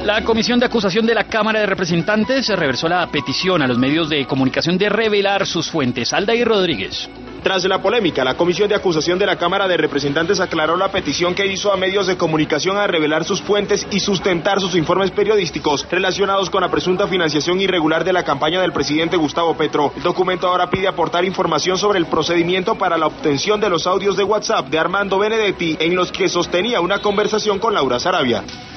La Comisión de Acusación de la Cámara de Representantes reversó la petición a los medios de comunicación de revelar sus fuentes. Aldair Rodríguez. Tras la polémica, la Comisión de Acusación de la Cámara de Representantes aclaró la petición que hizo a medios de comunicación a revelar sus fuentes y sustentar sus informes periodísticos relacionados con la presunta financiación irregular de la campaña del presidente Gustavo Petro. El documento ahora pide aportar información sobre el procedimiento para la obtención de los audios de WhatsApp de Armando Benedetti en los que sostenía una conversación con Laura Sarabia.